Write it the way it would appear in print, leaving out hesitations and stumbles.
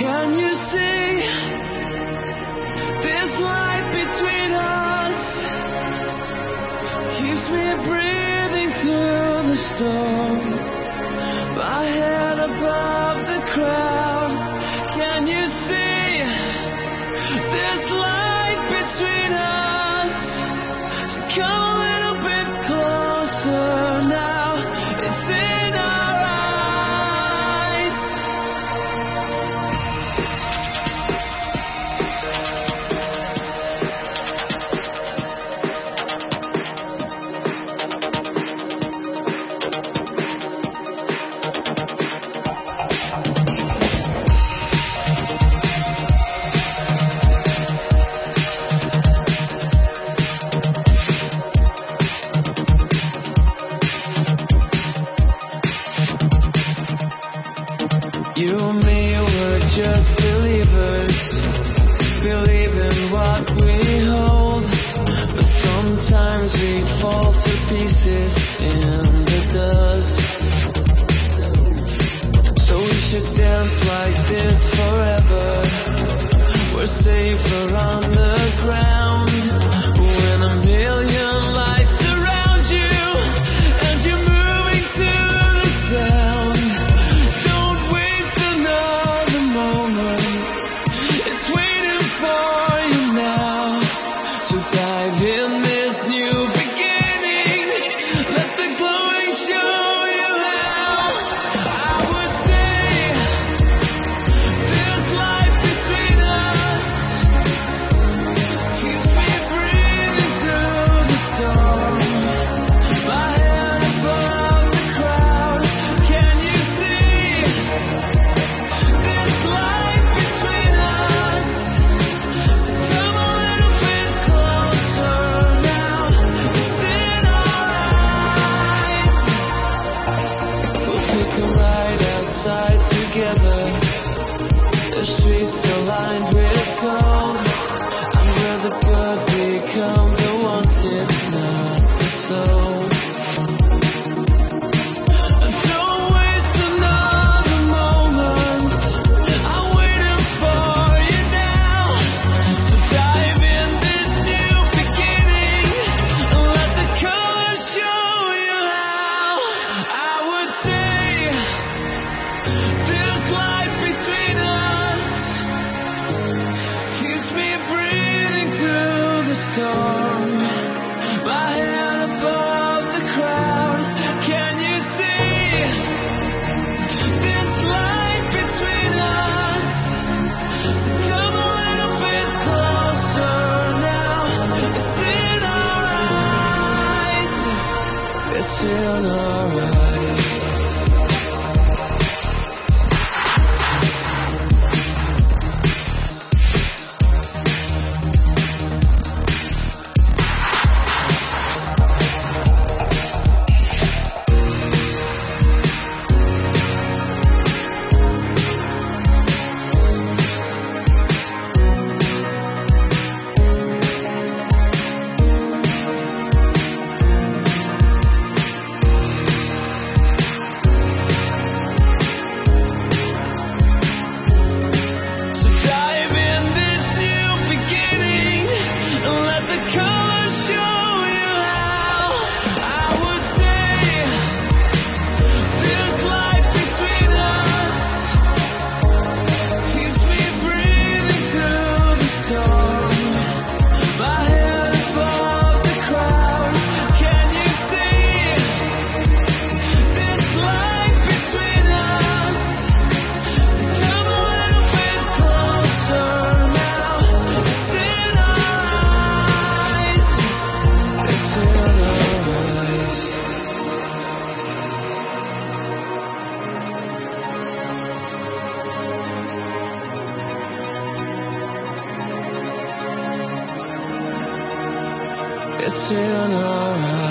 Can you see this light between us keeps me breathing through the storm, my head above the crowd? Can you see this light between us? So come a little bit closer now, it's in our eyes. You and me were just believers, believe in what we hold, but sometimes we fall to pieces in the dust. So we should dance like this forever, we're safer on the ground when a million lights surround you and you're moving to the sound. The streets are lined with gold, and where the bird become the wanted, not the soul. And don't waste another moment, I'm waiting for you now. So dive in this new beginning, and let the colors show you how. I would say this light between us keeps me breathing through the storm, my head above the crowd. Can you see this light between us? So come a little bit closer now, it's in our eyes, it's in our eyes. It's in our eyes.